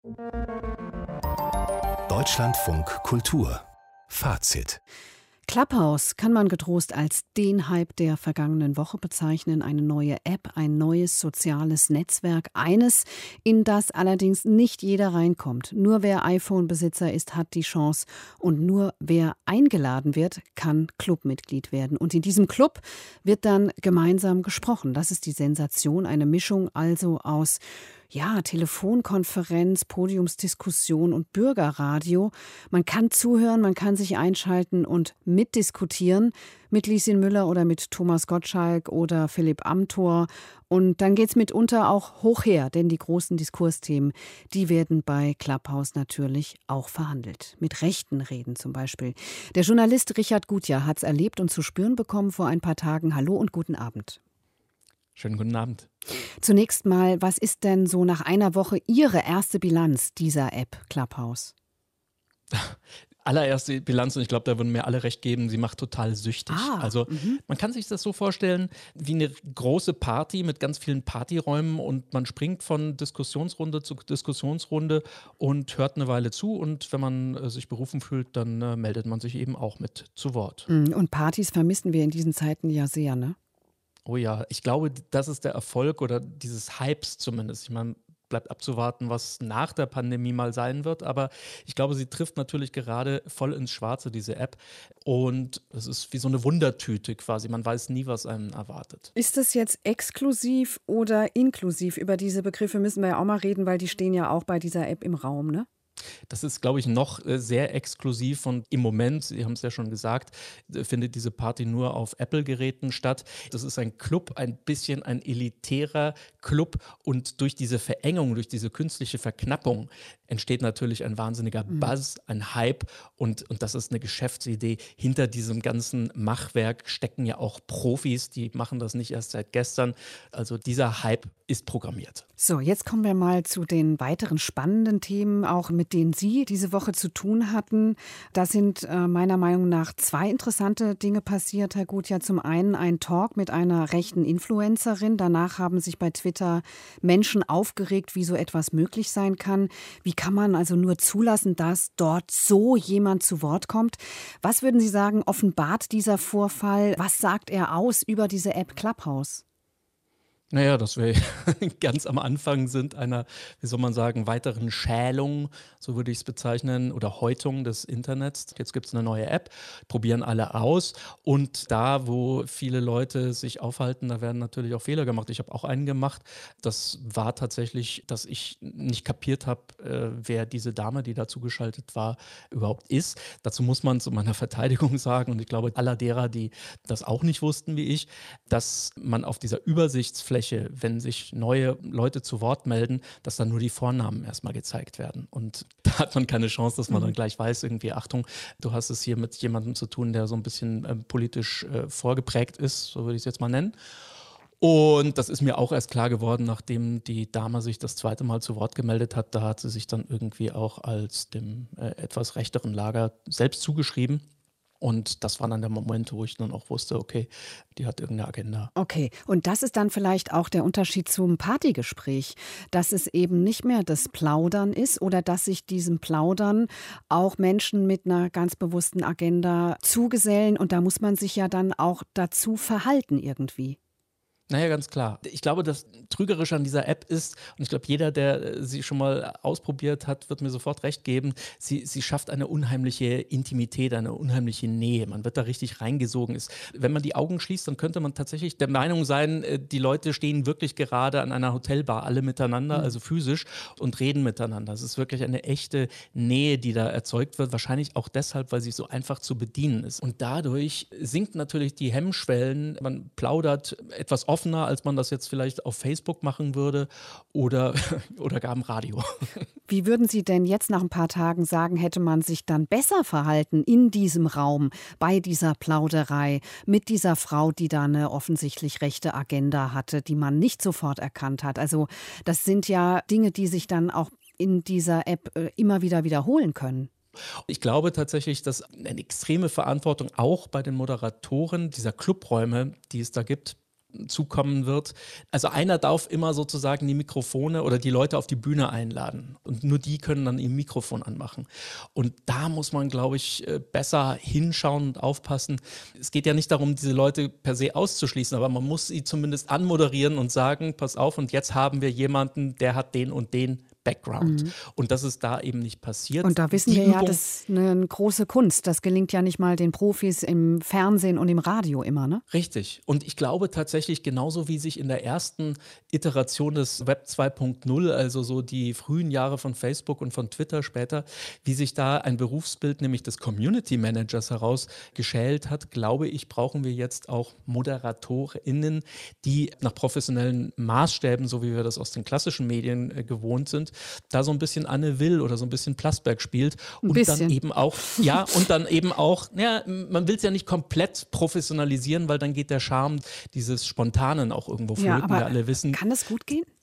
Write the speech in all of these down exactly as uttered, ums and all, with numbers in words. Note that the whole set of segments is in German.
Deutschlandfunk Kultur Fazit. Clubhouse kann man getrost als den Hype der vergangenen Woche bezeichnen. Eine neue App, ein neues soziales Netzwerk. Eines, in das allerdings nicht jeder reinkommt. Nur wer iPhone-Besitzer ist, hat die Chance. Und nur wer eingeladen wird, kann Clubmitglied werden. Und in diesem Club wird dann gemeinsam gesprochen. Das ist die Sensation. Eine Mischung also aus Ja, Telefonkonferenz, Podiumsdiskussion und Bürgerradio. Man kann zuhören, man kann sich einschalten und mitdiskutieren mit Lieschen Müller oder mit Thomas Gottschalk oder Philipp Amthor. Und dann geht's mitunter auch hoch her, denn die großen Diskursthemen, die werden bei Clubhouse natürlich auch verhandelt. Mit rechten Reden zum Beispiel. Der Journalist Richard Gutjahr hat's erlebt und zu spüren bekommen vor ein paar Tagen. Hallo und guten Abend. Schönen guten Abend. Zunächst mal, was ist denn so nach einer Woche Ihre erste Bilanz dieser App Clubhouse? Allererste Bilanz, und ich glaube, da würden mir alle recht geben, sie macht total süchtig. Ah, also mhm. man kann sich das so vorstellen wie eine große Party mit ganz vielen Partyräumen und man springt von Diskussionsrunde zu Diskussionsrunde und hört eine Weile zu und wenn man äh, sich berufen fühlt, dann äh, meldet man sich eben auch mit zu Wort. Und Partys vermissen wir in diesen Zeiten ja sehr, ne? Oh ja, ich glaube, das ist der Erfolg oder dieses Hypes zumindest. Ich meine, bleibt abzuwarten, was nach der Pandemie mal sein wird. Aber ich glaube, sie trifft natürlich gerade voll ins Schwarze, diese App. Und es ist wie so eine Wundertüte quasi. Man weiß nie, was einen erwartet. Ist das jetzt exklusiv oder inklusiv? Über diese Begriffe müssen wir ja auch mal reden, weil die stehen ja auch bei dieser App im Raum, ne? Das ist, glaube ich, noch äh, sehr exklusiv und im Moment, Sie haben es ja schon gesagt, äh, findet diese Party nur auf Apple-Geräten statt. Das ist ein Club, ein bisschen ein elitärer Club und durch diese Verengung, durch diese künstliche Verknappung entsteht natürlich ein wahnsinniger Buzz, ein Hype und, und das ist eine Geschäftsidee. Hinter diesem ganzen Machwerk stecken ja auch Profis, die machen das nicht erst seit gestern. Also dieser Hype ist programmiert. So, jetzt kommen wir mal zu den weiteren spannenden Themen, auch mit denen Sie diese Woche zu tun hatten. Da sind äh, meiner Meinung nach zwei interessante Dinge passiert, Herr Gutjahr. Zum einen ein Talk mit einer rechten Influencerin. Danach haben sich bei Twitter Menschen aufgeregt, wie so etwas möglich sein kann. Wie kann man also nur zulassen, dass dort so jemand zu Wort kommt? Was würden Sie sagen, offenbart dieser Vorfall? Was sagt er aus über diese App Clubhouse? Naja, dass wir ganz am Anfang sind einer, wie soll man sagen, weiteren Schälung, so würde ich es bezeichnen, oder Häutung des Internets. Jetzt gibt es eine neue App, probieren alle aus und da, wo viele Leute sich aufhalten, da werden natürlich auch Fehler gemacht. Ich habe auch einen gemacht. Das war tatsächlich, dass ich nicht kapiert habe, äh, wer diese Dame, die da zugeschaltet war, überhaupt ist. Dazu muss man zu meiner Verteidigung sagen, und ich glaube, aller derer, die das auch nicht wussten wie ich, dass man auf dieser Übersichtsfläche, wenn sich neue Leute zu Wort melden, dass dann nur die Vornamen erstmal gezeigt werden. Und da hat man keine Chance, dass man dann gleich weiß, irgendwie, Achtung, du hast es hier mit jemandem zu tun, der so ein bisschen äh, politisch äh, vorgeprägt ist, so würde ich es jetzt mal nennen. Und das ist mir auch erst klar geworden, nachdem die Dame sich das zweite Mal zu Wort gemeldet hat. Da hat sie sich dann irgendwie auch als dem äh, etwas rechteren Lager selbst zugeschrieben. Und das war dann der Moment, wo ich dann auch wusste, okay, die hat irgendeine Agenda. Okay, und das ist dann vielleicht auch der Unterschied zum Partygespräch, dass es eben nicht mehr das Plaudern ist oder dass sich diesem Plaudern auch Menschen mit einer ganz bewussten Agenda zugesellen. Und da muss man sich ja dann auch dazu verhalten irgendwie. Naja, ganz klar. Ich glaube, das Trügerische an dieser App ist, und ich glaube, jeder, der sie schon mal ausprobiert hat, wird mir sofort recht geben, sie, sie schafft eine unheimliche Intimität, eine unheimliche Nähe. Man wird da richtig reingesogen. Ist, wenn man die Augen schließt, dann könnte man tatsächlich der Meinung sein, die Leute stehen wirklich gerade an einer Hotelbar, alle miteinander, also physisch, und reden miteinander. Es ist wirklich eine echte Nähe, die da erzeugt wird. Wahrscheinlich auch deshalb, weil sie so einfach zu bedienen ist. Und dadurch sinkt natürlich die Hemmschwellen. Man plaudert etwas offener, als man das jetzt vielleicht auf Facebook machen würde oder, oder gar im Radio. Wie würden Sie denn jetzt nach ein paar Tagen sagen, hätte man sich dann besser verhalten in diesem Raum, bei dieser Plauderei, mit dieser Frau, die da eine offensichtlich rechte Agenda hatte, die man nicht sofort erkannt hat? Also das sind ja Dinge, die sich dann auch in dieser App äh, immer wieder wiederholen können. Ich glaube tatsächlich, dass eine extreme Verantwortung auch bei den Moderatoren dieser Clubräume, die es da gibt, zukommen wird. Also einer darf immer sozusagen die Mikrofone oder die Leute auf die Bühne einladen und nur die können dann ihr Mikrofon anmachen. Und da muss man, glaube ich, besser hinschauen und aufpassen. Es geht ja nicht darum, diese Leute per se auszuschließen, aber man muss sie zumindest anmoderieren und sagen, pass auf, und jetzt haben wir jemanden, der hat den und den Background. Mhm. Und das ist da eben nicht passiert. Und da wissen die wir Übung, ja, das ist eine große Kunst. Das gelingt ja nicht mal den Profis im Fernsehen und im Radio immer, ne? Richtig. Und ich glaube tatsächlich, genauso wie sich in der ersten Iteration des Web zwei Punkt null, also so die frühen Jahre von Facebook und von Twitter später, wie sich da ein Berufsbild, nämlich des Community Managers herausgeschält hat, glaube ich, brauchen wir jetzt auch ModeratorInnen, die nach professionellen Maßstäben, so wie wir das aus den klassischen Medien äh, gewohnt sind, da so ein bisschen Anne Will oder so ein bisschen Plasberg spielt ein und bisschen. dann eben auch, ja, und dann eben auch, ja, man will es ja nicht komplett professionalisieren, weil dann geht der Charme dieses Spontanen auch irgendwo flöten. Ja, aber wir alle wissen, kann das gut gehen?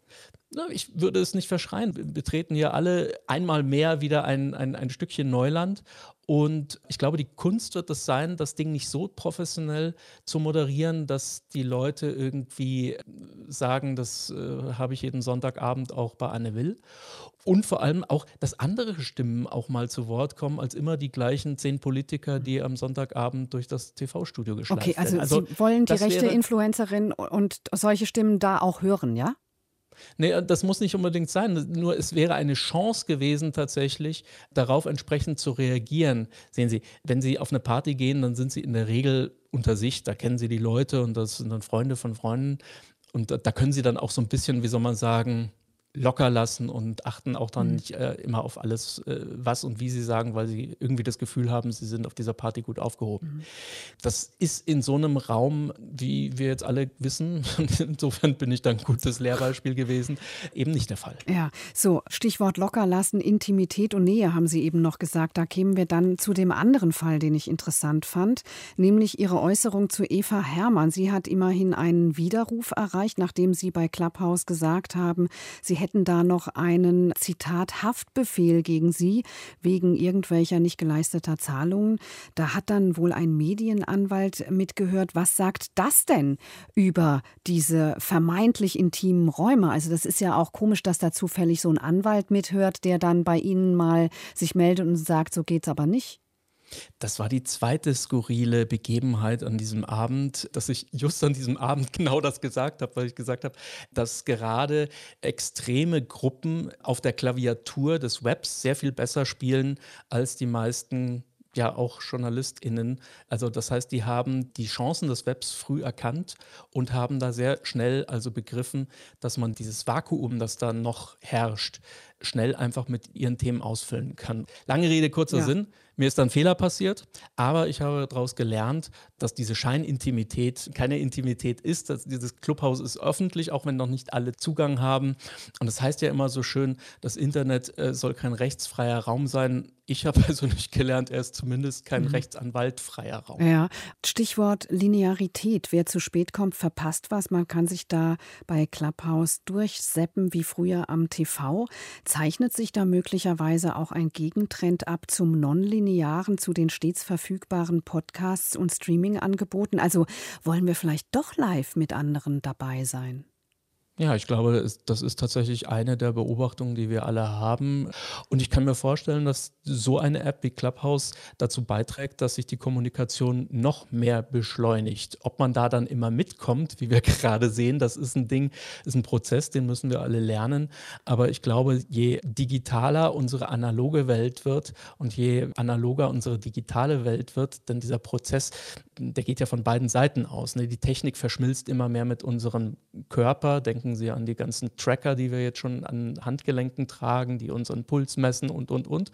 na, ich würde es nicht verschreien. Wir betreten hier alle einmal mehr wieder ein, ein, ein Stückchen Neuland. Und ich glaube, die Kunst wird es sein, das Ding nicht so professionell zu moderieren, dass die Leute irgendwie sagen, das äh, habe ich jeden Sonntagabend auch bei Anne Will. Und vor allem auch, dass andere Stimmen auch mal zu Wort kommen, als immer die gleichen zehn Politiker, die am Sonntagabend durch das T V-Studio geschleift Okay, also, werden. Also Sie wollen die das rechte wäre- Influencerin und solche Stimmen da auch hören, ja? Nee, das muss nicht unbedingt sein. Nur es wäre eine Chance gewesen, tatsächlich darauf entsprechend zu reagieren. Sehen Sie, wenn Sie auf eine Party gehen, dann sind Sie in der Regel unter sich. Da kennen Sie die Leute und das sind dann Freunde von Freunden. Und da, da können Sie dann auch so ein bisschen, wie soll man sagen, locker lassen und achten auch dann Mhm. nicht äh, immer auf alles, äh, was und wie sie sagen, weil sie irgendwie das Gefühl haben, sie sind auf dieser Party gut aufgehoben. Mhm. Das ist in so einem Raum, wie wir jetzt alle wissen, insofern bin ich da ein gutes Lehrbeispiel gewesen, eben nicht der Fall. Ja, so Stichwort lockerlassen, Intimität und Nähe haben Sie eben noch gesagt. Da kämen wir dann zu dem anderen Fall, den ich interessant fand, nämlich Ihre Äußerung zu Eva Herrmann. Sie hat immerhin einen Widerruf erreicht, nachdem Sie bei Clubhouse gesagt haben, Sie hätten da noch einen, Zitat, Haftbefehl gegen Sie wegen irgendwelcher nicht geleisteter Zahlungen. Da hat dann wohl ein Medienanwalt mitgehört. Was sagt das denn über diese vermeintlich intimen Räume? Also das ist ja auch komisch, dass da zufällig so ein Anwalt mithört, der dann bei Ihnen mal sich meldet und sagt, so geht's aber nicht. Das war die zweite skurrile Begebenheit an diesem Abend, dass ich just an diesem Abend genau das gesagt habe, weil ich gesagt habe, dass gerade extreme Gruppen auf der Klaviatur des Webs sehr viel besser spielen als die meisten, ja auch JournalistInnen. Also das heißt, die haben die Chancen des Webs früh erkannt und haben da sehr schnell also begriffen, dass man dieses Vakuum, das da noch herrscht, schnell einfach mit ihren Themen ausfüllen kann. Lange Rede, kurzer Ja. Sinn. Mir ist dann ein Fehler passiert, aber ich habe daraus gelernt, dass diese Scheinintimität keine Intimität ist. Dass dieses Clubhouse ist öffentlich, auch wenn noch nicht alle Zugang haben. Und das heißt ja immer so schön, das Internet äh, soll kein rechtsfreier Raum sein. Ich habe also nicht gelernt, er ist zumindest kein Mhm. rechtsanwaltfreier Raum. Ja, Stichwort Linearität. Wer zu spät kommt, verpasst was. Man kann sich da bei Clubhouse durchseppen wie früher am T V. Zeichnet sich da möglicherweise auch ein Gegentrend ab zum Nonlinearen, zu den stets verfügbaren Podcasts und Streaming-Angeboten? Also wollen wir vielleicht doch live mit anderen dabei sein? Ja, ich glaube, es- das ist tatsächlich eine der Beobachtungen, die wir alle haben. Und ich kann mir vorstellen, dass so eine App wie Clubhouse dazu beiträgt, dass sich die Kommunikation noch mehr beschleunigt. Ob man da dann immer mitkommt, wie wir gerade sehen, das ist ein Ding, ist ein Prozess, den müssen wir alle lernen. Aber ich glaube, je digitaler unsere analoge Welt wird und je analoger unsere digitale Welt wird, denn dieser Prozess, der geht ja von beiden Seiten aus. Ne? Die Technik verschmilzt immer mehr mit unserem Körper. Denken Sie an die ganzen Tracker, die wir jetzt schon an Handgelenken tragen, die unseren Puls messen und, und, und.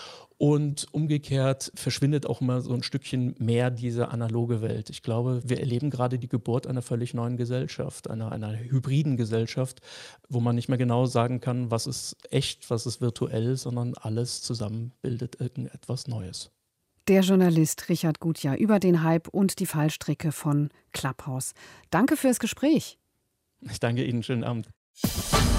Und umgekehrt verschwindet auch immer so ein Stückchen mehr diese analoge Welt. Ich glaube, wir erleben gerade die Geburt einer völlig neuen Gesellschaft, einer, einer hybriden Gesellschaft, wo man nicht mehr genau sagen kann, was ist echt, was ist virtuell, sondern alles zusammen bildet irgendetwas Neues. Der Journalist Richard Gutjahr über den Hype und die Fallstricke von Clubhouse. Danke fürs Gespräch. Ich danke Ihnen, schönen Abend.